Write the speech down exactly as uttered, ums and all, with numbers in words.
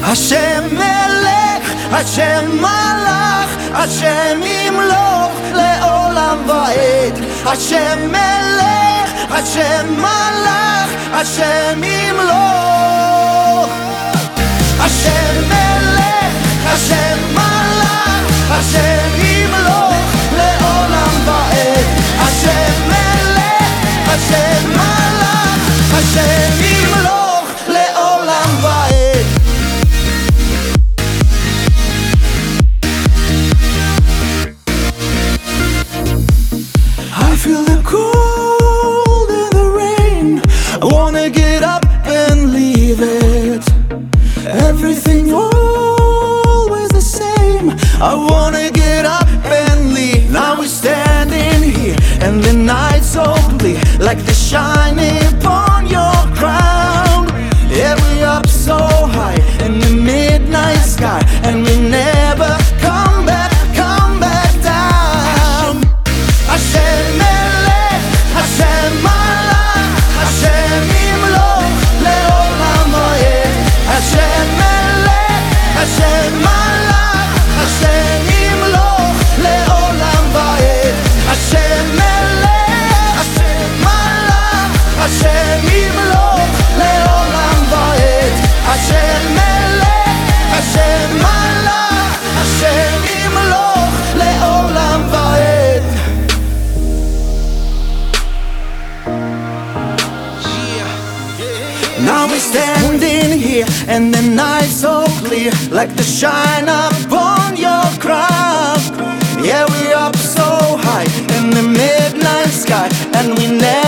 השם מלך, השם מלך, השם ימלוך לעולם ועד. השם מלך, השם מלך, השם ימלוך. השם מלך, השם מלך, השם ימלוך לעולם ועד. השם מלך, השם מלך, השם ימלוך לעולם ועד. I feel the cold in the rain. I wanna get up and leave it. Everything always the same. I wanna get up and leave. Now we're standing here and the night's so clear, like the shining upon your crown. Yeah, we're up so high in the midnight sky, and we never come back, come back down. Hashem melech, Hashem malach, Hashem yimloch le'olam va'ed. Hashem melech, Hashem malach, Hashem yimloch le'olam va'ed. Hashem melech, Hashem malach, Hashem yimloch le'olam va'ed. Hashem melech, Hashem malach, Hashem yimloch le'olam va'ed. Now we're standing here and the night's so clear, like the shine upon your crown. Yeah, we're up so high in the midnight sky, and we never